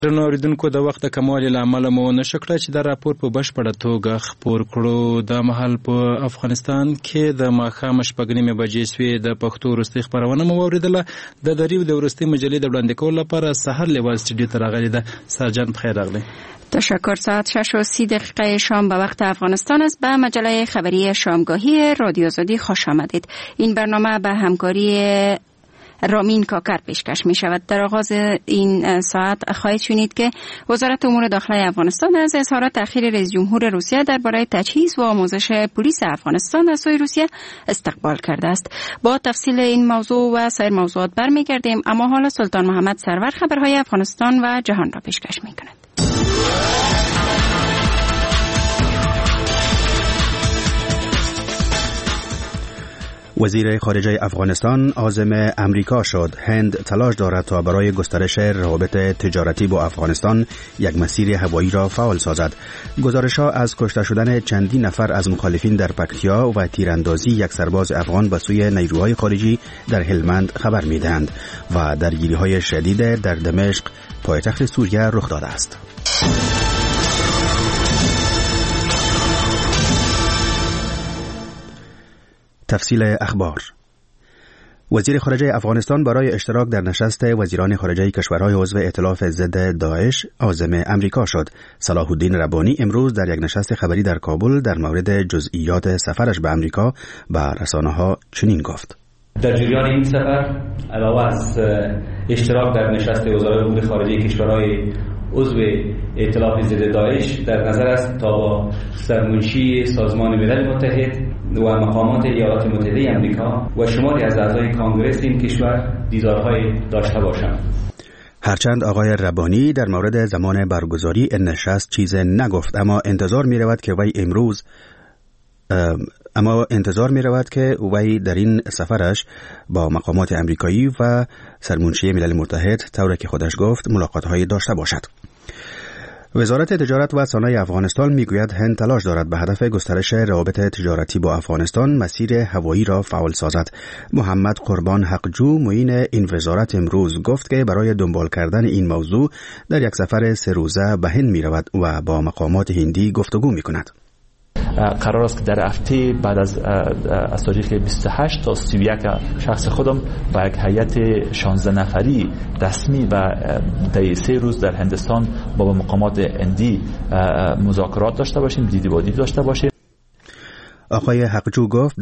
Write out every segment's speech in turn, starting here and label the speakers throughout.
Speaker 1: درنو اوریدونکو د وخت د کموالي له امله مو نشو کړی چې دا راپور په بشپړه توګه خپور کړو. دا مهال په افغانستان کې د ماښام شپږ نیمې بجې شوې. د پښتو وروستۍ خپرونه مو واورېدله. د دریو د وروستۍ مجلې د وړاندې کولو لپاره سحر لیوال استودیو ته راغلې ده. سرجان بخیر راغلی.
Speaker 2: تشکر. ساعت 6:30 شام به وقت افغانستان است. به مجله خبری شامگاهی رادیو آزادی خوش آمدید. این برنامه به همکاری رامین کاکر پیشکش می شود. در آغاز این ساعت خواهید شنید که وزارت امور داخلی افغانستان از اظهار تأخیر رئیس جمهور روسیه درباره تجهیز و آموزش پلیس افغانستان از سوی روسیه استقبال کرده است. با تفصیل این موضوع و سایر موضوعات برمیگردیم، اما حالا سلطان محمد سرور خبرهای افغانستان و جهان را پیشکش می کند.
Speaker 3: وزیر خارجه افغانستان عازم امریکا شد. هند تلاش دارد تا برای گسترش روابط تجارتی با افغانستان یک مسیر هوایی را فعال سازد. گزارش‌ها از کشته شدن چندین نفر از مخالفین در پکتیا و تیراندازی یک سرباز افغان به سوی نیروهای خارجی در هلمند خبر می‌دهند و درگیری‌های شدید در دمشق پایتخت سوریه رخ داده است. تفصیل اخبار. وزیر خارجه افغانستان برای اشتراک در نشست وزیران خارجه کشورهای عضو ائتلاف ضد داعش عازم امریکا شد. صلاح الدین ربانی امروز در یک نشست خبری در کابل در مورد جزئیات سفرش به امریکا به رسانه‌ها چنین گفت:
Speaker 4: در جریان این سفر علاوه از اشتراک در نشست وزرای امور خارجه کشورهای عضو ائتلاف ضد داعش در نظر است تا با سرمنشی سازمان ملل متحد و مقامات ایالات متحده آمریکا و شماری از اعضای کانگرس این کشور دیدارهای داشته باشند.
Speaker 3: هرچند آقای ربانی در مورد زمان برگزاری این نشست چیز نگفت، اما انتظار می رود که وی در این سفرش با مقامات امریکایی و سرمنشی ملل متحد طوری که خودش گفت ملاقات‌هایی داشته باشد. وزارت تجارت و صنایع افغانستان میگوید هند تلاش دارد به هدف گسترش روابط تجارتی با افغانستان مسیر هوایی را فعال سازد. محمد قربان حقجو معین این وزارت امروز گفت که برای دنبال کردن این موضوع در یک سفر 3 روزه به هند می رود و با مقامات هندی گفتگو می کند.
Speaker 5: قرار است که در هفته بعد از تاریخ 28 تا 31 شخص خودم با یک هیئت 16 نفری رسمی و در 3 روز در هندستان با مقامات هندی مذاکرات داشته باشیم، دیدی با دیدی داشته باشیم.
Speaker 3: آقای حقجو گفت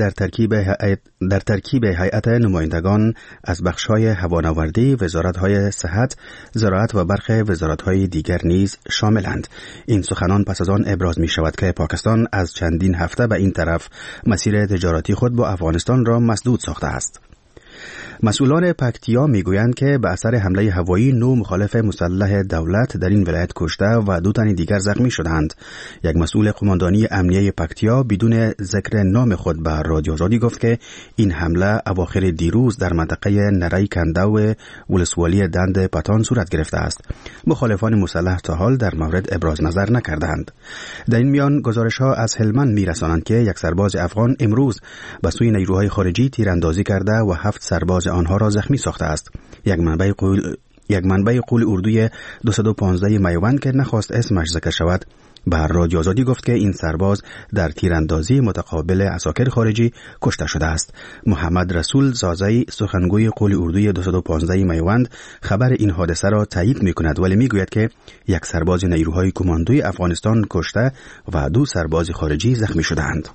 Speaker 3: در ترکیب هیئت نمایندگان از بخش‌های هوانوردی، وزارت‌های صحت، زراعت و برخی وزارت‌های دیگر نیز شاملند. این سخنان پس از آن ابراز می‌شود که پاکستان از چندین هفته به این طرف مسیر تجارتی خود با افغانستان را مسدود ساخته است. مسئولان پکتیا میگویند که به اثر حمله هوایی 9 مخالف مسلح دولت در این ولایت کشته و 2 تن دیگر زخمی شدند. یک مسئول قماندانی امنیه پکتیا بدون ذکر نام خود به رادیو آزادی گفت که این حمله اواخر دیروز در منطقه نری کنده و ولسوالی دند پتان صورت گرفته است. مخالفان مسلح تا حال در مورد ابراز نظر نکردند. در این میان گزارش‌ها از هلمند میرسانند که یک سرباز افغان امروز به سوی نیروهای خارجی تیراندازی کرده و 7 سرباز آنها را زخمی ساخته است. یک منبع قول اردوی 215 میوند که نخواست اسمش ذکر شود به رادیو آزادی گفت که این سرباز در تیراندازی متقابل عساکر خارجی کشته شده است. محمد رسول زازی سخنگوی قول اردوی 215 میوند خبر این حادثه را تایید می‌کند، ولی میگوید که یک سرباز نیروهای کماندوی افغانستان کشته و 2 سرباز خارجی زخمی شدند.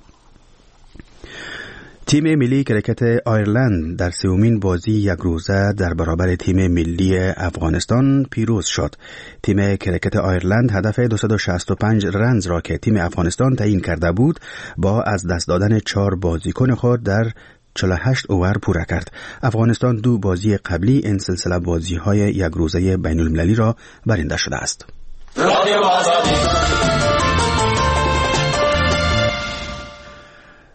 Speaker 3: تیم ملی کرکت آیرلند در 3مین بازی 1 روزه در برابر تیم ملی افغانستان پیروز شد. تیم کرکت آیرلند هدف 265 رنز را که تیم افغانستان تعیین کرده بود با از دست دادن 4 بازیکن خود در 48 اوور پوره کرد. افغانستان 2 بازی قبلی این سلسله بازی‌های 1 روزه بین المللی را برنده شده است.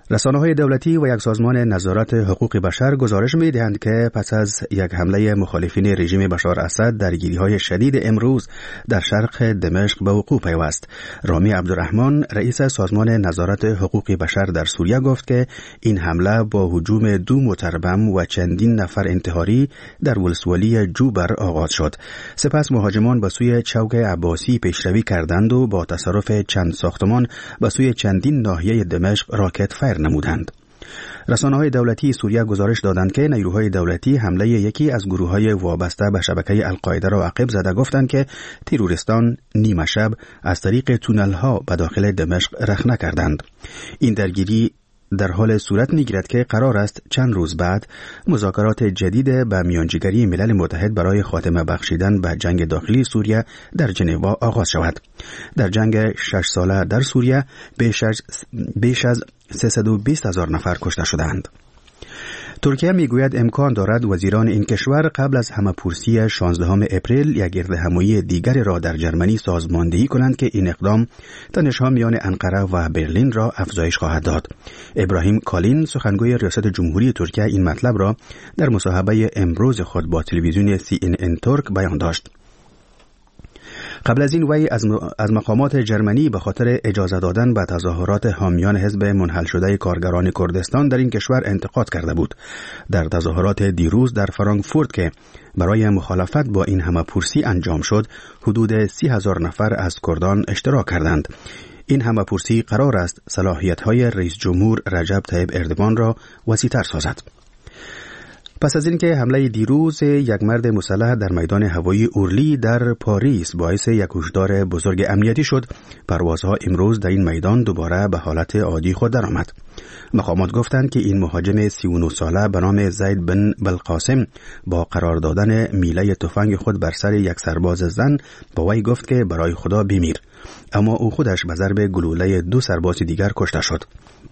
Speaker 3: رسانه‌های دولتی و یک سازمان نظارت حقوق بشر گزارش می‌دهند که پس از یک حمله مخالفین رژیم بشار اسد درگیری‌های شدید امروز در شرق دمشق به وقوع پیوست. رامی عبدالرحمن رئیس سازمان نظارت حقوق بشر در سوریه گفت که این حمله با هجوم 2 متربم و چندین نفر انتحاری در ولسوالی جوبر آغاز شد. سپس مهاجمان به سوی چوک عباسی پیشروی کردند و با تصرف چند ساختمان به سوی چندین ناحیه دمشق راکت فایر نمودند. رسانه‌های دولتی سوریه گزارش دادند که نیروهای دولتی حمله یکی از گروه‌های وابسته به شبکه القاعده را عقب زده گفتند که تروریستان نیمه شب از طریق تونل‌ها به داخل دمشق رخنه کردند. این درگیری در حال صورت می‌گیرد که قرار است چند روز بعد مذاکرات جدید به میانجیگری ملل متحد برای خاتمه بخشیدن به جنگ داخلی سوریه در ژنو آغاز شود. در جنگ 6 ساله در سوریه بیش از 320,000 نفر کشته شدند. ترکیه میگوید امکان دارد وزیران این کشور قبل از همه‌پرسی 16 اپریل یک گردهمایی دیگر را در جرمنی سازماندهی کنند که این اقدام تنش‌ها میان انقره و برلین را افزایش خواهد داد. ابراهیم کالین سخنگوی ریاست جمهوری ترکیه این مطلب را در مصاحبه امروز خود با تلویزیون CNN ترک بیان داشت. قبل از این وی از مقامات جرمنی به خاطر اجازه دادن به تظاهرات حامیان حزب منحل شده کارگران کردستان در این کشور انتقاد کرده بود. در تظاهرات دیروز در فرانکفورت که برای مخالفت با این همه‌پرسی انجام شد، حدود 30,000 نفر از کردان اشتراک کردند. این همه‌پرسی قرار است صلاحیت‌های رئیس جمهور رجب طیب اردوغان را وسیع‌تر سازد. پس از اینکه حمله دیروز یک مرد مسلح در میدان هوایی اورلی در پاریس باعث یک هشدار بزرگ امنیتی شد، پروازها امروز در این میدان دوباره به حالت عادی خود درآمد. مقامات گفتند که این مهاجم 39 ساله به نام زید بن بلقاسم با قرار دادن میله تفنگ خود بر سر یک سرباز زن با وی گفت که برای خدا بمیر، اما او خودش به ضرب گلوله 2 سرباز دیگر کشته شد.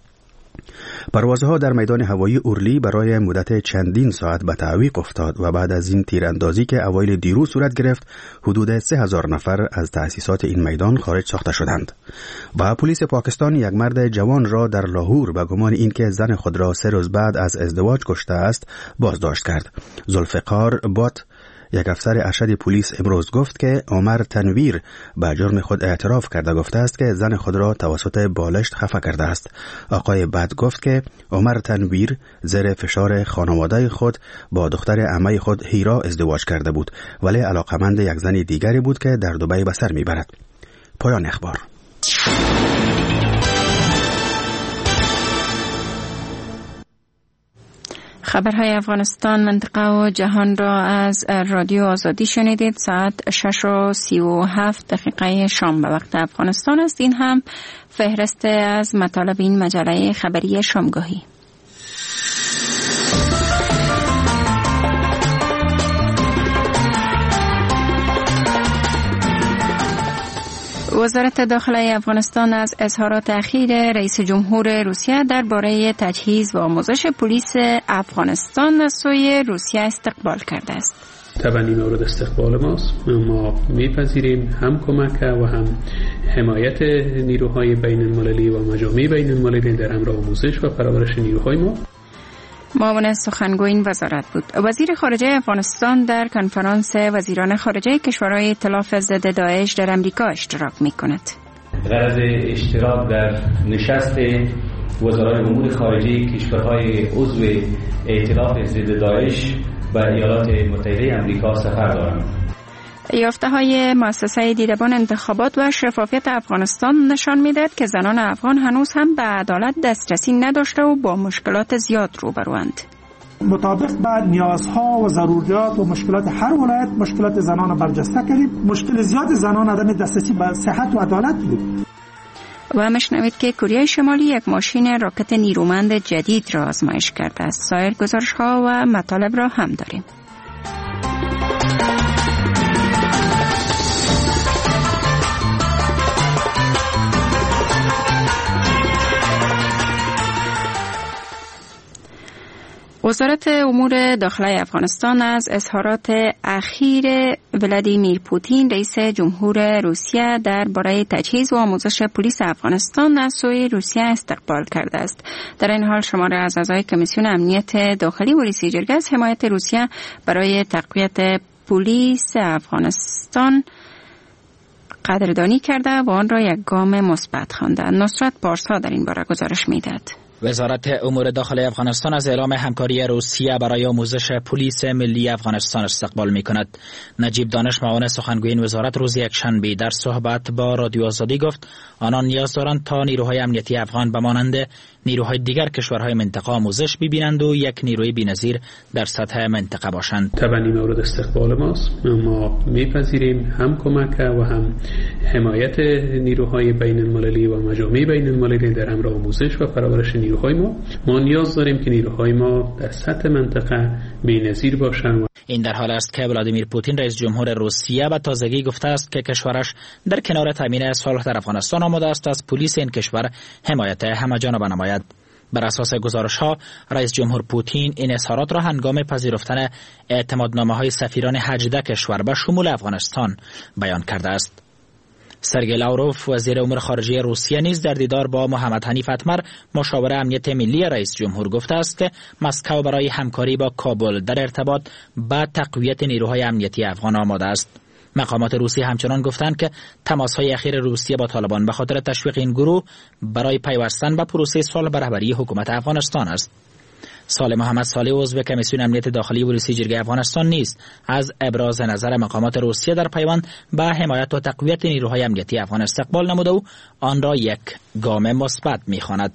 Speaker 3: پروازها در میدان هوایی اورلی برای مدت چندین ساعت به تعویق افتاد و بعد از این تیراندازی که اوایل دیروز صورت گرفت، حدود 3,000 نفر از تأسیسات این میدان خارج ساخته شدند. و پلیس پاکستان یک مرد جوان را در لاهور به گمان اینکه زن خود را 3 روز بعد از ازدواج کشته است بازداشت کرد. ذوالفقار بات، یک افسر ارشد پلیس امروز گفت که عمر تنویر به جرم خود اعتراف کرده گفته است که زن خود را توسط بالشت خفه کرده است. آقای بعد گفت که عمر تنویر زیر فشار خانواده خود با دختر عمه خود هیرا ازدواج کرده بود، ولی علاقمند یک زن دیگری بود که در دبی به سر میبرد. پایان اخبار.
Speaker 2: خبرهای افغانستان، منطقه و جهان را از رادیو آزادی شنیدید. ساعت 6:37 شام به وقت افغانستان است. این هم فهرست از مطالب این مجله خبری شامگاهی. وزارت داخلی افغانستان از اظهارات اخیر رئیس جمهور روسیه درباره تجهیز و آموزش پلیس افغانستان از سوی روسیه استقبال کرده است.
Speaker 6: طبعا این مورد استقبال ماست. ما میپذیریم هم کمک و هم حمایت نیروهای بین المللی و مجامع بین المللی در امر آموزش و پرورش نیروهای ما.
Speaker 2: معاون سخنگوی این وزارت بود. وزیر خارجه افغانستان در کنفرانس وزیران خارجه کشورهای ائتلاف ضد داعش در امریکا اشتراک می‌کند.
Speaker 4: غرض اشتراک در نشست وزرای امور خارجه کشورهای عضو ائتلاف ضد داعش به ایالات متحده آمریکا سفر دارم.
Speaker 2: یافته‌های مؤسسه دیدبان انتخابات و شفافیت افغانستان نشان می‌دهد که زنان افغان هنوز هم به عدالت دسترسی نداشته و با مشکلات زیاد روبروند.
Speaker 7: مطابق با نیازها و ضروریات و مشکلات هر ولایت مشکلات زنان برجسته کردیم. مشکل زیاد زنان عدم دسترسی به صحت و عدالت بود.
Speaker 2: و مشنوید که کره شمالی یک ماشین راکت نیرومند جدید را آزمایش کرده است. سایر گزارش‌ها و مطالب را هم داریم. وزارت امور داخلی افغانستان از اظهارات اخیر ولادیمیر پوتین رئیس جمهور روسیه درباره تجهیز و آموزش پلیس افغانستان از سوی روسیه استقبال کرده است. در این حال شماری از اعضای کمیسیون امنیت داخلی و رئیس جرگه از حمایت روسیه برای تقویت پلیس افغانستان قدردانی کرده و آن را یک گام مثبت خواندند. نصرت پارسا در این باره گزارش می‌دهد.
Speaker 8: وزارت امور داخلی افغانستان از اعلام همکاری روسیه برای آموزش پلیس ملی افغانستان استقبال می‌کند. نجیب دانش معاون سخنگوی این وزارت روز یکشنبه در صحبت با رادیو آزادی گفت آنان نیاز دارند تا نیروهای امنیتی افغان به مانند نیروهای دیگر کشورهای منطقه آموزش ببینند و یک نیروی بی‌نظیر در سطح منطقه باشند.
Speaker 6: تبنی مورد استقبال ماست. ما میپذیریم هم کمک و هم حمایت نیروهای بین المللی و مجامع بین المللی در امر آموزش و پرورش نیروهای ما نیاز داریم که نیروهای ما در سطح منطقه بی‌نظیر باشند.
Speaker 8: این در حال است که ولادیمیر پوتین رئیس جمهور روسیه به تازگی گفته است که کشورش در کنار تامین صلح در افغانستان آماده است از پلیس این کشور حمایت همه‌جانبه نماید. بر اساس گزارش‌ها رئیس جمهور پوتین این اظهارات را هنگام پذیرفتن اعتمادنامه‌های سفیران 18 کشور به شمول افغانستان بیان کرده است. سرگئی لاوروف وزیر امور خارجه روسیه نیز در دیدار با محمد حنیف اتمر مشاور امنیت ملی رئیس جمهور گفته است که مسکو برای همکاری با کابل در ارتباط با تقویت نیروهای امنیتی افغان آماده است. مقامات روسیه همچنان گفتند که تماس‌های اخیر روسیه با طالبان به خاطر تشویق این گروه برای پیوستن به پروسه صلح به رهبری حکومت افغانستان است. صالح محمد صالح عضو کمیسیون امنیت داخلی و رئیس جرگه افغانستان نیست از ابراز نظر مقامات روسیه در پیوند به حمایت و تقویت نیروهای امنیتی افغان استقبال نموده و آن را یک گام مثبت می‌خواند.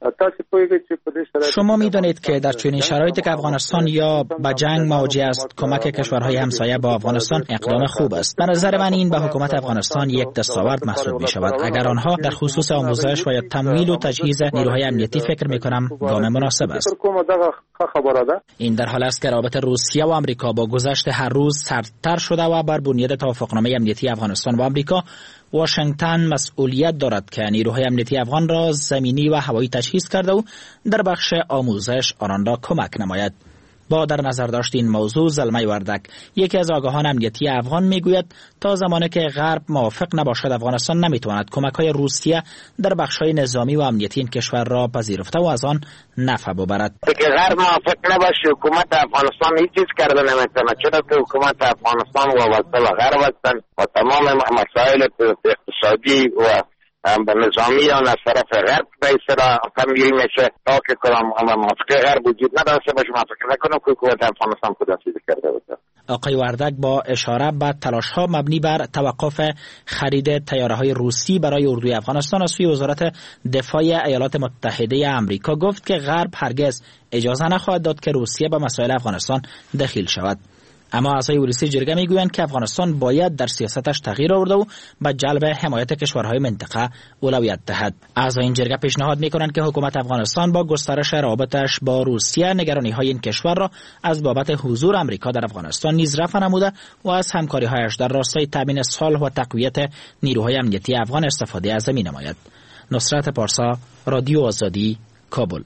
Speaker 8: شما می‌دانید که در چنین شرایطی که افغانستان یا به جنگ مواجه است کمک کشورهای همسایه با افغانستان اقدام خوب است. به نظر من این به حکومت افغانستان یک دستاورد محسوب می‌شود. اگر آنها در خصوص آموزش و یا تمویل و تجهیز نیروهای امنیتی فکر می‌کنم گام مناسب است. این در حال است که رابطه روسیه و آمریکا با گذشت هر روز سردتر شده و بر بنیاد توافقنامه امنیتی افغانستان و آمریکا واشنگتن مسئولیت دارد که نیروهای امنیتی افغان را زمینی و هوایی تجهیز کرده و در بخش آموزش آنان را کمک نماید. با در نظر داشت این موضوع زلمه وردک یکی از آگاهان امنیتی افغان میگوید تا زمانی که غرب موافق نباشد افغانستان نمیتواند کمک‌های روسیه در بخش‌های نظامی و امنیتی این کشور را پذیرفته و از آن نفع ببرد.
Speaker 9: که غرب موافق نباشه حکومت افغانستان هیچ چیز کرده نمیتونه، چرا که حکومت افغانستان وابسته و غرب هستند و تمام مسائل اقتصادی و به نظامی آن از طرف غرب به اصطلاح تمویل میشه تا که کدام موافقه غرب وجود نداشته باشه. من فکر نکنم که حکومت افغانستان خودآزادی کرده باشه.
Speaker 8: آقای وردک با اشاره به تلاش‌ها مبنی بر توقف خرید طیاره‌های روسی برای اردوی افغانستان از سوی وزارت دفاع ایالات متحده آمریکا گفت که غرب هرگز اجازه نخواهد داد که روسیه به مسائل افغانستان دخیل شود. اما اعضای رئیس جرگه میگویند که افغانستان باید در سیاستش تغییر آورده و به جلب حمایت کشورهای منطقه اولویت دهد. اعضای این جرگه پیشنهاد میکنند که حکومت افغانستان با گسترش روابطش با روسیه نگرانی‌های این کشور را از بابت حضور آمریکا در افغانستان نیز رفع نموده و از همکاری‌هایش در راستای تامین صلح و تقویت نیروهای امنیتی افغان استفاده از زمین نماید. نصرت پارسا، رادیو آزادی، کابل.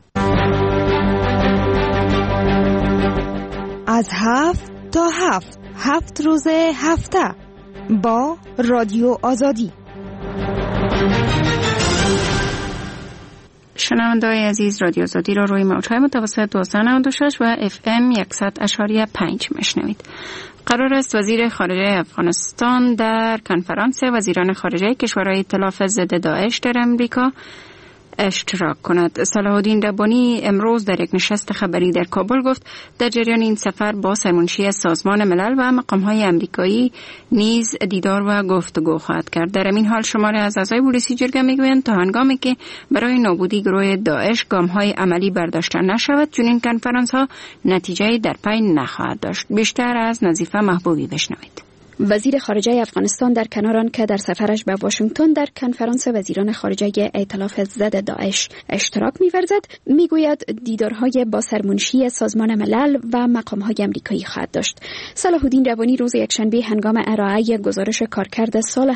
Speaker 10: از 7 تا 7 روز هفته با رادیو آزادی.
Speaker 2: شنونده‌های عزیز، رادیو آزادی را روی موج‌های متوسط 1296 و FM 100.5 میشنوید. قرار است وزیر خارجه افغانستان در کنفرانس وزیران خارجه کشورهای ائتلاف ضد داعش در امریکا اشتراک کند. صلاح الدین ربانی امروز در یک نشست خبری در کابل گفت در جریان این سفر با سرمنشی سازمان ملل و مقام‌های آمریکایی نیز دیدار و گفتگو خواهد کرد. در این حال شماری از اعضای رئیس جرگه میگویند تا هنگامی که برای نابودی گروه داعش گام‌های عملی برداشته نشود چنین کنفرانس‌ها نتیجه در پی نخواهد داشت. بیشتر از نظیفه محبوبی بشنوید. وزیر خارجه افغانستان در کنار آن که در سفرش به واشنگتن در کنفرانس وزیران خارجه ائتلاف ضد داعش اشتراک می‌ورزد، میگوید دیدارهای با سرمنشی سازمان ملل و مقام‌های آمریکایی خواهد داشت. صلاح الدین روانی روز یکشنبه هنگام ارائه گزارش کارکرد سال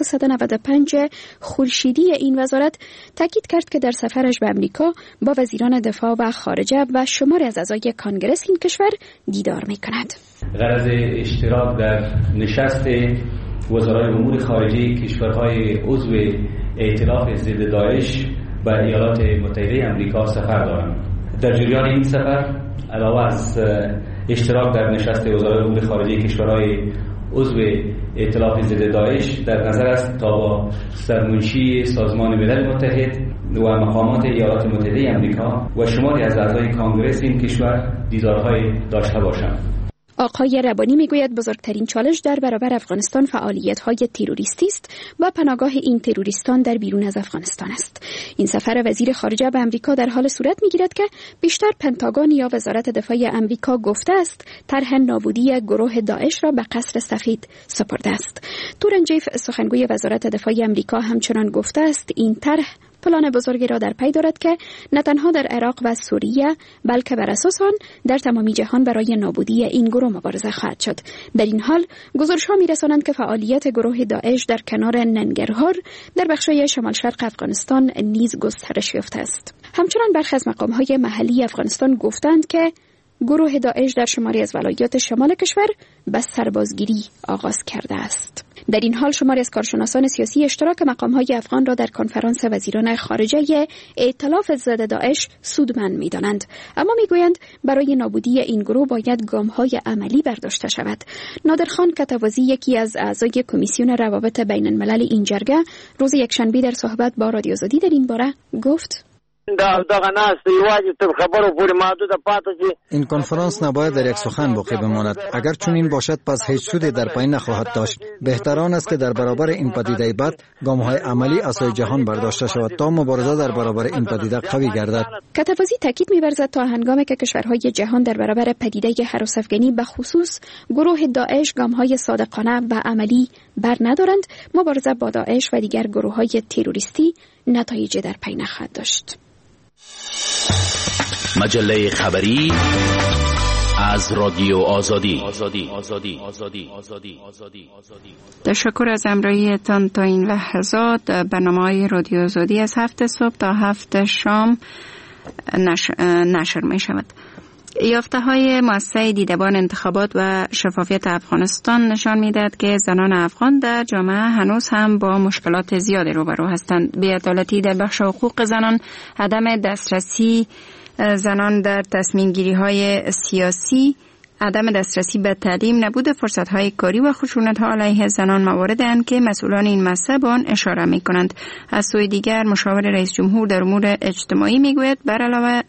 Speaker 2: 1395 خورشیدی این وزارت تاکید کرد که در سفرش به آمریکا با وزیران دفاع و خارجه و شماری از اعضای کانگرس این کشور دیدار می‌کند.
Speaker 4: غرض اشتراک در نشست وزرای امور خارجه کشورهای عضو ائتلاف ضد داعش به ایالات متحده آمریکا سفر دارم. در جریان این سفر علاوه از اشتراک در نشست وزرای امور خارجه کشورهای عضو ائتلاف ضد داعش در نظر است تا با سرمنشی سازمان ملل متحد و مقامات ایالات متحده آمریکا و شماری از اعضای کانگرس این کشور دیدارهای داشته باشم.
Speaker 2: آقای ربانی میگوید بزرگترین چالش در برابر افغانستان فعالیت‌های تروریستی است و پناهگاه این تروریستان در بیرون از افغانستان است. این سفر وزیر خارجه به آمریکا در حال صورت میگیرد که بیشتر پنتاگون یا وزارت دفاع آمریکا گفته است طرح نابودی گروه داعش را به قصر سفید سپرده است. تورنجیف سخنگوی وزارت دفاع آمریکا همچنان گفته است این طرح پلان بزرگی را در پی دارد که نه تنها در عراق و سوریه بلکه بر اساس آن در تمامی جهان برای نابودی این گروه مبارزه خواهد شد. در این حال گزارش‌ها می‌رسانند که فعالیت گروه داعش در کنار ننگرهار در بخش‌های شمال شرق افغانستان نیز گسترش یافته است. همچنین برخی از مقام‌های محلی افغانستان گفتند که گروه داعش در شماری از ولایات شمال کشور به سربازگیری آغاز کرده است. در این حال شماری از کارشناسان سیاسی اشتراک مقام‌های افغان را در کنفرانس وزیران خارجه ائتلاف ضد داعش سودمند می‌دانند، اما می‌گویند برای نابودی این گروه باید گام‌های عملی برداشته شود. نادرخان کتوازی یکی از اعضای کمیسیون روابط بین‌الملل این جرگه روز یکشنبه در صحبت با رادیو آزادی در این باره گفت:
Speaker 11: این کنفرانس نباید در یک سخن باقی بماند. اگر چون این باشد پس هیچ سودی در پایین نخواهد داشت. بهتران است که در برابر این پدیده بد گام‌های عملی اسای جهان برداشته شود تا مبارزه در برابر این پدیده قوی گردد.
Speaker 2: کتوازی تاکید می‌ورزد تا هنگامی که کشورهای جهان در برابر پدیده هراس‌افکنی به خصوص گروه داعش گام‌های صادقانه و عملی بر ندارند، مبارزه با داعش و دیگر گروه‌های تروریستی نتایج در پی نخواهد داشت.
Speaker 12: مجله خبری از رادیو آزادی.
Speaker 2: تشکر از همراهیتان تا این لحظات. برنامه‌های رادیو آزادی از 7 صبح تا 7 شام نشر می شود. یافته‌های مؤسسه دیدبان انتخابات و شفافیت افغانستان نشان می‌دهد که زنان افغان در جامعه هنوز هم با مشکلات زیادی روبرو هستند. بی‌عدالتی در بخش حقوق زنان، عدم دسترسی زنان در تصمیم‌گیری‌های سیاسی، عدم دسترسی به تعلیم، نبود فرصت‌های کاری و خشونت‌ها علیه زنان مواردند که مسئولان این مؤسسه به آن اشاره می‌کنند. از سوی دیگر مشاور رئیس جمهور در امور اجتماعی می‌گوید بر علاوه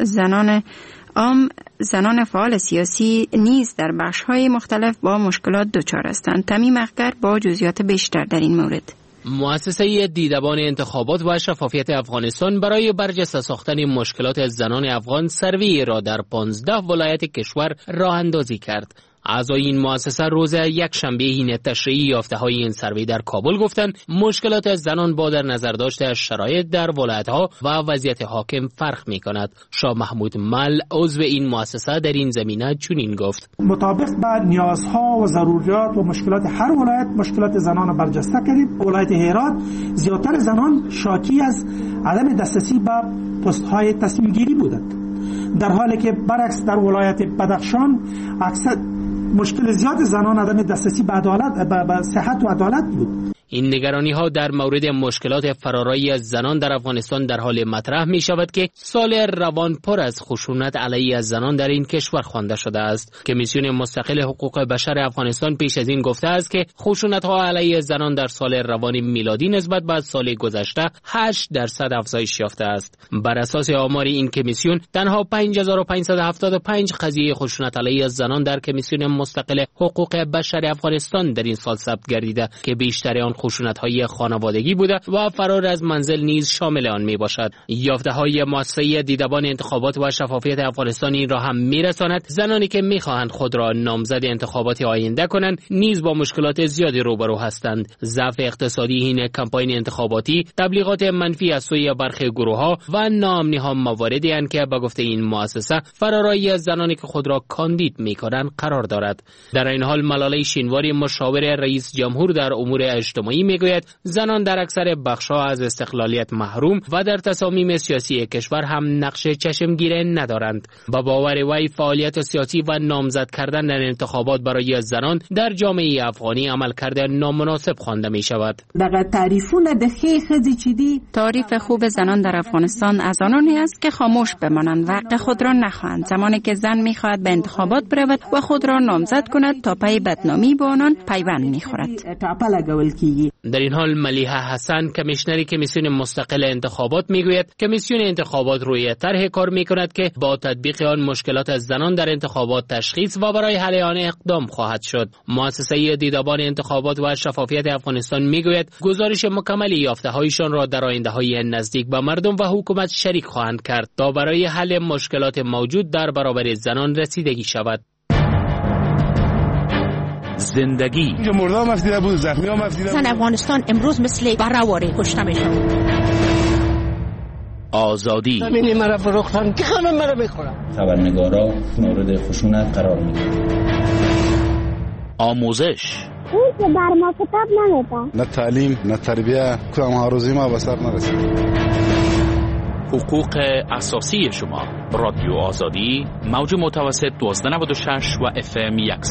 Speaker 2: زنان فعال سیاسی نیز در بخش‌های مختلف با مشکلات دچار هستند. تمیم اخگر با جزئیات بیشتر در این مورد.
Speaker 13: مؤسسه دیدبان انتخابات و شفافیت افغانستان برای برجسته ساختن مشکلات زنان افغان سروی را در 15 ولایت کشور راه اندازی کرد. اعضای این مؤسسه روز یکشنبه حین تشریح یافته‌های این سروی در کابل گفتند مشکلات زنان با در نظر داشته شرایط در ولایت‌ها و وضعیت حاکم فرق می‌کند. شاه محمود مل عضو این مؤسسه در این زمینه چنین گفت:
Speaker 7: مطابق با نیازها و ضروریات و مشکلات هر ولایت مشکلات زنان را برجسته کردیم. ولایت هرات زیادتر زنان شاکی از عدم دسترسی به پست‌های تصمیم‌گیری بودند، در حالی که برعکس در ولایت بدخشان اکثر مشکل زیاد زنان عدم دسترسی به عدالت، به صحت و عدالت بود.
Speaker 13: این نگرانی ها در مورد مشکلات فرارایی از زنان در افغانستان در حال مطرح می شود که سال روان پر از خشونت علیه زنان در این کشور خوانده شده است. کمیسیون مستقل حقوق بشر افغانستان پیش از این گفته است که خشونت ها علیه زنان در سال روان میلادی نسبت به سال گذشته 8% افزایش یافته است. بر اساس آمار این کمیسیون تنها 5575 قضیه خشونت علیه زنان در کمیسیون مستقل حقوق بشر افغانستان در این سال ثبت گردیده که بیشتر آن خشونت‌های خانوادگی بوده و فرار از منزل نیز شامل آن میباشد. یافته‌های مؤسسه دیدبان انتخابات و شفافیت افغانستان این را هم میرساند زنانی که میخواهند خود را نامزد انتخابات آینده کنند نیز با مشکلات زیادی روبرو هستند. ضعف اقتصادی این کمپاین انتخاباتی، تبلیغات منفی از سوی برخی گروه‌ها و ناامنی‌ها مواردی اند که به گفته این مؤسسه فرارایی از زنانی که خود را کاندید می‌کنند قرار دارد. در این حال ملاله شینواری مشاور رئیس جمهور در امور اجتماعی میگوید زنان در اکثر بخش‌ها از استقلالیت محروم و در تصامیم سیاسی کشور هم نقش چشمگیر ندارند. با باور وی فعالیت سیاسی و نامزد کردن در انتخابات برای زنان در جامعه افغانی عملکرد نامناسب خوانده می شود.
Speaker 2: تعریف خوب زنان در افغانستان از آنانی است که خاموش بمانند و حق خود را نخواهند زمانی که زن می خواهد به انتخابات برود و خود را نامزد کند تا پی بدنامی با آنان پیوند می خورد.
Speaker 13: در این حال ملیحه حسن کمیشنری کمیسیون مستقل انتخابات میگوید کمیسیون انتخابات روی طرح کار میکند که با تطبیق آن مشکلات از زنان در انتخابات تشخیص و برای حل آن اقدام خواهد شد. مؤسسه دیدبان انتخابات و شفافیت افغانستان میگوید گزارش مکمل یافته‌هایشان را در آینده‌های نزدیک به مردم و حکومت شریک خواهند کرد تا برای حل مشکلات موجود در برابر زنان رسیدگی شود.
Speaker 12: زندگی
Speaker 14: مردم مفیده بود، زخمی ها مفیده بود.
Speaker 15: زن افغانستان امروز مثل بره‌واره کشته میشن.
Speaker 12: آزادی
Speaker 16: زمین مرا فروختن که خانم مرا میخورن.
Speaker 17: خبرنگارا مورد خشونت قرار میدن.
Speaker 12: آموزش
Speaker 18: اون که بر ما کتاب نمیده.
Speaker 14: نه تعلیم نه تربیه که ما روزی ما به سر نرسید.
Speaker 12: حقوق اساسی شما. رادیو آزادی موج متوسط 1296 و FM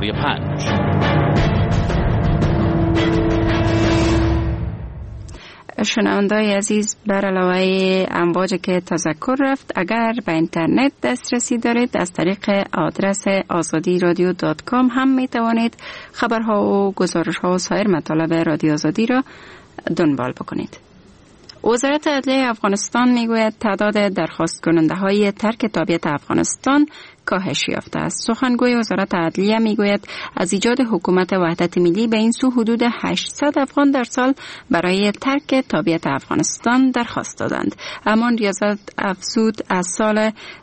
Speaker 12: 100.5.
Speaker 2: شنونده‌های عزیز، بر علاوه امواجی که تذکر رفت، اگر به اینترنت دسترسی دارید از طریق آدرس azadiradio.com هم می توانید خبرها و گزارش‌ها و سایر مطالب رادیو آزادی را دنبال بکنید. وزارت عدلیه افغانستان میگوید تعداد درخواست کننده های ترک تابعیت افغانستان کاهش یافته است. سخنگوی وزارت عدلیه میگوید از ایجاد حکومت وحدت ملی به این سو حدود 800 افغان در سال برای ترک تابعیت افغانستان درخواست دادند. اما ریاست افزود از سال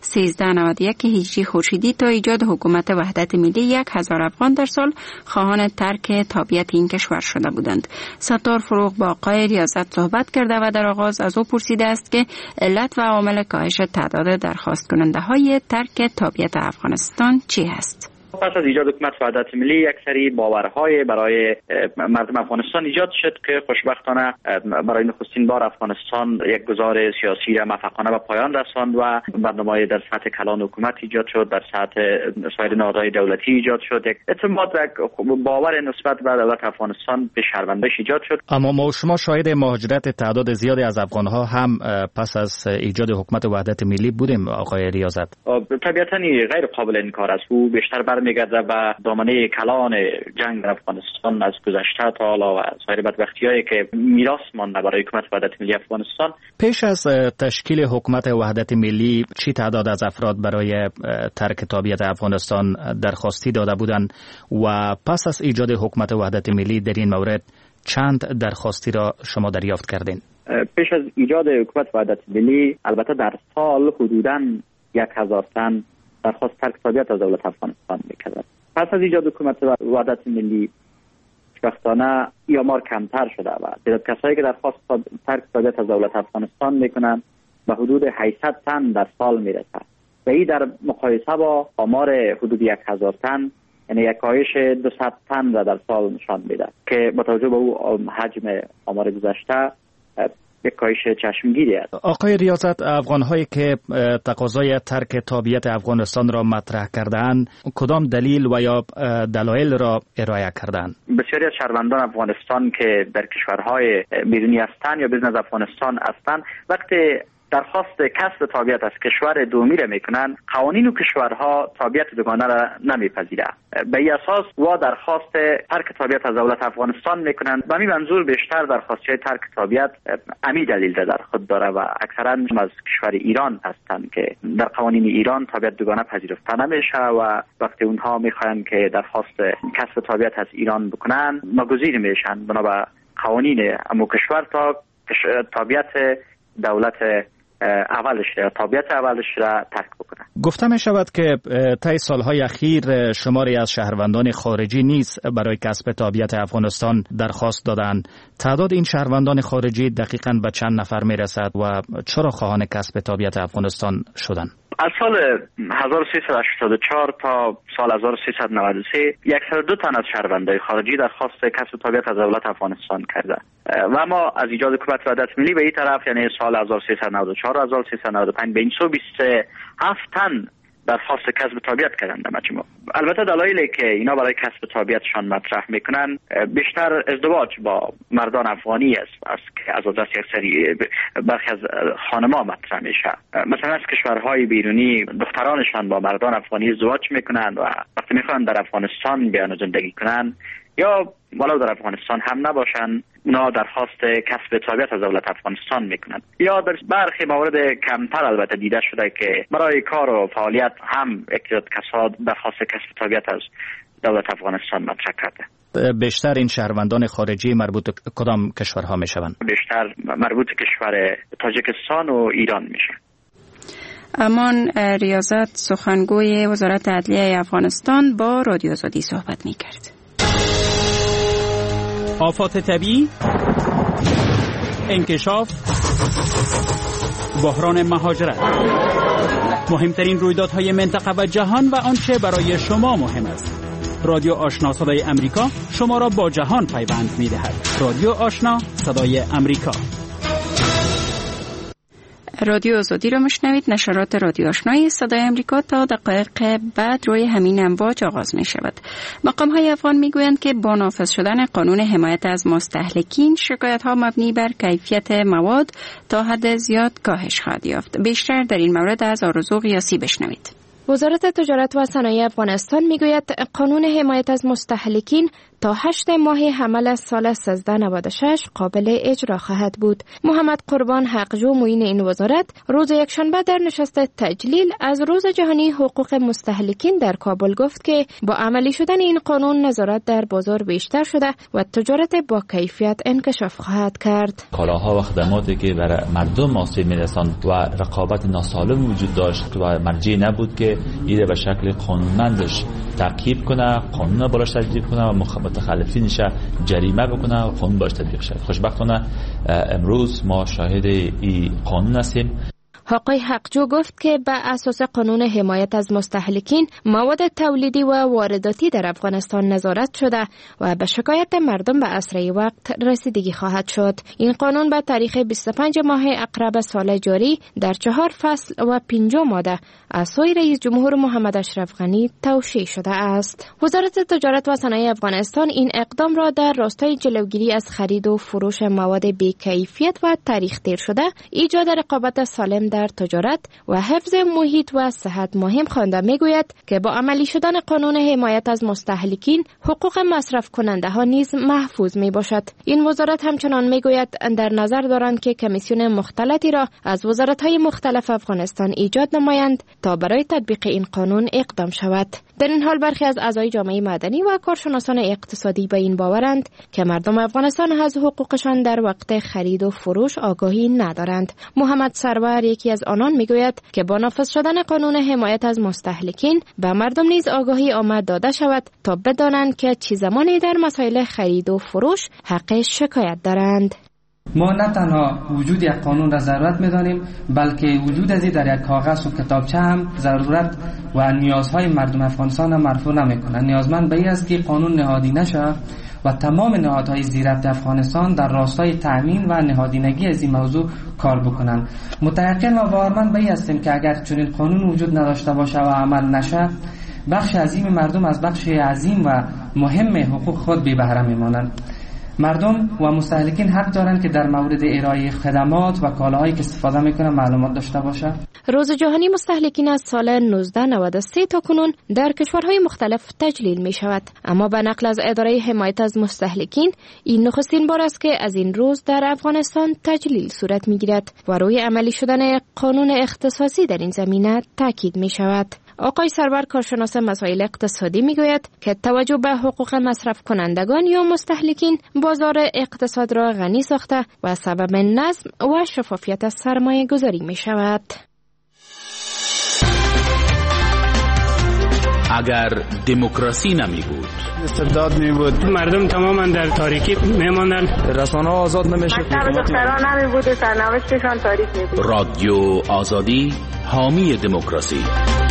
Speaker 2: 1391 هجری خورشیدی تا ایجاد حکومت وحدت ملی 1000 افغان در سال خواهان ترک تابعیت این کشور شده بودند. ستار فروغ با آقای ریاست صحبت کرده و در آغاز از او پرسیده است که علت و عوامل کاهش تعداد درخواست کننده های ترک تابعیت افغانستان چی است؟
Speaker 19: پس از ایجاد حکومت وحدت ملی یک سری باورهای برای مردم افغانستان ایجاد شد که خوشبختانه برای نخستین بار افغانستان یک گذار سیاسی را موفقانه به پایان رساند و برنامه‌ای در سطح کلان حکومت ایجاد شد، در سطح سایر نهادهای دولتی ایجاد شد، یک اعتماد و باور نسبت به دولت افغانستان به شهروندش ایجاد شد.
Speaker 5: اما ما شما شاهد مهاجرت تعداد زیادی از افغان‌ها هم پس از ایجاد حکومت وحدت ملی بودیم آقای ریاضت.
Speaker 19: طبیعتاً غیر قابل انکار است. او بیشتر برمیگرده به دامنه کلان جنگ در افغانستان از گذشته تا حالا و سایر بدبختی‌هایی که میراث مانده برای حکومت وحدت ملی افغانستان.
Speaker 5: پیش از تشکیل حکومت وحدت ملی چی تعداد از افراد برای ترک تابعیت افغانستان درخواستی داده بودند و پس از ایجاد حکومت وحدت ملی در این مورد چند درخواستی را شما دریافت کردین؟
Speaker 19: پیش از ایجاد حکومت وحدت ملی البته در سال حدوداً 1000 تن درخواست ترک تابعیت از دولت افغانستان میکردند. پس از ایجاد حکومت وحدت ملی خوشبختانه این آمار کمتر شده و تعداد کسایی که درخواست ترک تابعیت از دولت افغانستان میکنند به حدود 800 تن در سال میرسه و این در مقایسه با آمار حدود 1000 تن یعنی یک کاهش 200 تن را در سال نشان میده که با توجه به او حجم آمار گذشته یک کاهش چشمگیری است.
Speaker 5: آقای ریاست، افغان‌هایی که تقاضای ترک تابعیت افغانستان را مطرح کردند کدام دلیل و یا دلایل را ارائه کردند؟
Speaker 19: بسیاری از شهروندان افغانستان که در کشورهای بیرونی هستند یا بیرون از افغانستان هستند وقتی درخواست کسب تابعیت از کشور دومی را میکنن قوانین و کشورها تابعیت دوگانه را نمیپذیره. به این اساس و درخواست ترک تابعیت از دولت افغانستان میکنن. به همین منظور بیشتر درخواست‌های ترک تابعیت امی دلیل را در خود داره و اکثرا از کشور ایران هستند که در قوانین ایران تابعیت دوگانه پذیرفته نمیشه و وقتی اونها میخواین که درخواست کسب تابعیت از ایران بکنن ناگزیر میشن بنا به قوانین امو کشور تا تابعیت دولت اولش را تابعیت اولش را ترک بکنه.
Speaker 20: گفته می شود که طی سالهای اخیر شماری از شهروندان خارجی نیز برای کسب تابعیت افغانستان درخواست دادند. تعداد این شهروندان خارجی دقیقاً به چند نفر می رسد و چرا خواهان کسب تابعیت افغانستان شدند؟
Speaker 19: از سال 1384 تا سال 1393 102 تن از شهروندان خارجی درخواست کسب تابعیت از دولت افغانستان کرده و ما از ایجاد حکومت وحدت ملی به این طرف، یعنی سال 1394 و 1395 به این سو 27 تن درخواست کسب تابعیت کردند در مجموع. البته دلایلی که اینا برای کسب تابعیتشان مطرح میکنن بیشتر ازدواج با مردان افغانی است که از دست یک سری برخی از خانم‌ها مطرح میشه. مثلا از کشورهای بیرونی دخترانشان با مردان افغانی ازدواج میکنند و وقتی میخوان در افغانستان بیان زندگی کنن یا ولو در افغانستان هم نباشن، اونا درخواست کسب تابعیت از دولت افغانستان میکنند. یا در برخی موارد کمتر البته دیده شده که برای کار و فعالیت هم اقتضاد کساد درخواست کسب تابعیت از دولت افغانستان مطرح کرده.
Speaker 20: بیشتر این شهروندان خارجی مربوط کدام کشورها میشوند؟
Speaker 19: بیشتر مربوط کشور تاجیکستان و ایران میشه.
Speaker 2: امان ریاضت سخنگوی وزارت عدلیه افغانستان با رادیو آزادی صحبت میکرد.
Speaker 21: آفات طبیعی، انکشاف، بحران مهاجرت، مهمترین رویدادهای منطقه و جهان و آنچه برای شما مهم است. رادیو آشنا صدای امریکا شما را با جهان پیوند می‌دهد. رادیو آشنا صدای امریکا.
Speaker 2: رادیو آزادی را مشنوید. نشرات رادیو آشنای صدای امریکا تا دقایق بعد روی همین امواج آغاز می شود. مقام‌های افغان می گویند که با نافذ شدن قانون حمایت از مستهلکین شکایت ها مبنی بر کیفیت مواد تا حد زیاد کاهش خواهد یافت. بیشتر در این مورد از آرزو قیاسی بشنوید.
Speaker 22: وزارت تجارت و صنایع افغانستان میگوید قانون حمایت از مستهلکین تا 8 ماه حمل سال 1396 قابل اجرا خواهد بود. محمد قربان حقجو معین این وزارت روز یکشنبه در نشست تجلیل از روز جهانی حقوق مستهلکین در کابل گفت که با عملی شدن این قانون نظارت در بازار بیشتر شده و تجارت با کیفیت انکشاف خواهد کرد.
Speaker 5: کالاها و خدماتی که برای مردم آسیب می‌رساند و رقابت ناسالم وجود داشت و مرجع نبود که ایده به شکل قانونمندش تعقیب کنه، قانون بالاش تطبیق کنه و متخلفینش جریمه بکنه و قانون باش تطبیق شه. خوشبختانه امروز ما شاهد این قانون هستیم.
Speaker 22: آقای حقجو گفت که بر اساس قانون حمایت از مستهلکین مواد تولیدی و وارداتی در افغانستان نظارت شده و به شکایت مردم به اسرع وقت رسیدگی خواهد شد. این قانون به تاریخ 25 ماه اقرب سال جاری در 4 فصل و 5 ماده از سوی رئیس جمهور محمد اشرف غنی توشیح شده است. وزارت تجارت و صنایع افغانستان این اقدام را در راستای جلوگیری از خرید و فروش مواد بی‌کیفیت و تاریخ دیر شده، ایجاد رقابت سالم در تجارت و حفظ محیط و صحت مهم خوانده. میگوید که با عملی شدن قانون حمایت از مستهلکین حقوق مصرف کننده ها نیز محفوظ می باشد. این وزارت همچنان میگوید در نظر دارند که کمیسیون مختلطی را از وزارت های مختلف افغانستان ایجاد نمایند تا برای تطبیق این قانون اقدام شود. در این حال برخی از اعضای جامعه مدنی و کارشناسان اقتصادی به این باورند که مردم افغانستان از حقوقشان در وقت خرید و فروش آگاهی ندارند. محمد سرور یکی از آنان میگوید که با نافذ شدن قانون حمایت از مستهلکین به مردم نیز آگاهی آمد داده شود تا بدانند که چه زمانی در مسائل خرید و فروش حق شکایت دارند.
Speaker 23: ما نه تنها وجود یک قانون را ضرورت می‌دانیم، بلکه وجود از در یک کاغذ و کتابچه هم ضرورت و نیازهای مردم افغانستان هم مرفوع نمی‌کند. نیازمند به این است که قانون نهادی نشه و تمام نهادهای زیربط افغانستان در راستای تأمین و نهادینگی از این موضوع کار بکنند. متيقن و باورمند به این هستیم که اگر چنین قانون وجود نداشته باشه و عمل نشه، بخش عظیم مردم از بخش عظیم و مهم حقوق خود بی بهره میمانند. مردم و مستهلکین حق دارند که در مورد ارائه خدمات و کالاهایی که استفاده میکنن معلومات داشته باشه.
Speaker 22: روز جهانی مستهلکین از سال 1993 تا کنون در کشورهای مختلف تجلیل می شود، اما به نقل از اداره حمایت از مستهلکین این نخستین بار است که از این روز در افغانستان تجلیل صورت می گیرد و روی عملی شدن قانون اختصاصی در این زمینه تاکید می شود. آقای سرور کارشناس مسائل اقتصادی میگوید که توجه به حقوق مصرف کنندگان یا مستهلکین بازار اقتصاد را غنی ساخته و سبب نظم و شفافیت سرمایه گذاری می شود.
Speaker 12: اگر دموکراسی نمی بود،
Speaker 1: استبداد می بود، مردم تماما در تاریکی می ماندن، رسانه ها آزاد نمی شد،
Speaker 3: مکتب دختران نمی بود و سرنوشتشان تاریک می بود.
Speaker 12: رادیو آزادی حامی دموکراسی.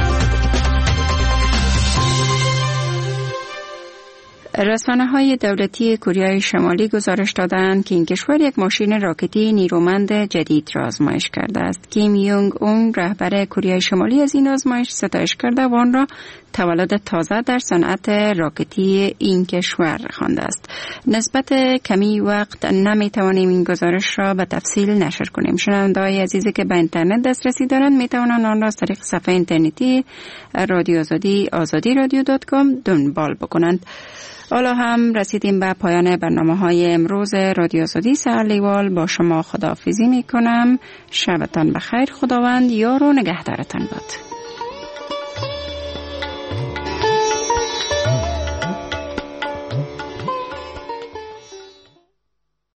Speaker 2: رسانه‌های دولتی کره شمالی گزارش دادند که این کشور یک ماشین راکتی نیرومند جدید را آزمایش کرده است. کیم یونگ اون رهبر کره شمالی از این آزمایش ستایش کرده و آن را تولد تازه در صنعت راکتی این کشور خوانده است. نسبت کمی وقت نمیتوانیم این گزارش را به تفصیل نشر کنیم. شنونده‌های عزیزی که به اینترنت دسترسی دارند میتوانند آن را از طریق صفحه اینترنتی رادیو آزادی azadiradio.com دنبال بکنند. حالا هم رسیدیم به پایان برنامه‌های امروز رادیو آزادی. سرلیوال با شما خداحافظی می‌کنم. شبتان بخیر. خداوند یار و نگهدارتان باد.